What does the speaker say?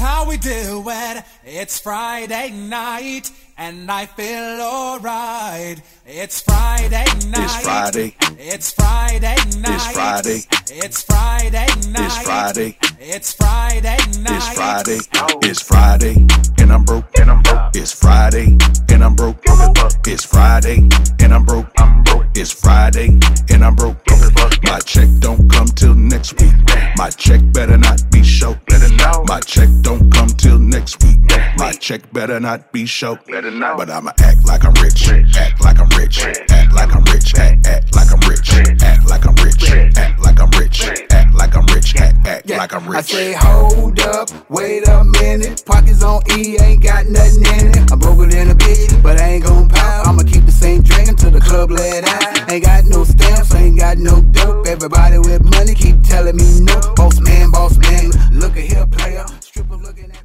how we do it. It's Friday night, and I feel alright. It's Friday night. It's Friday. It's Friday night. It's Friday. It's Friday night. It's Friday. It's Friday night. It's Friday. It's Friday, and I'm broke. It's Friday, and I'm broke. It's Friday, and I'm broke. It's Friday, and I'm broke. My check don't come till next week. My check better not be short. My check don't come till next week. My check better not be short. But I'ma act like I'm rich. Act like I'm rich. Act like I'm rich. Act like I'm rich. Act like I'm rich. Act like I'm rich. Act like I'm rich. Act like I'm rich. I say hold up, wait a minute. Pockets on E, ain't got nothing in it. I'm broker than a bitch, but I ain't gon' pout. I'ma keep the same drink until the club let out. Ain't got no stamps, ain't got no dope. Everybody with money keep telling me no. Boss man, look at here, player. Stripper looking at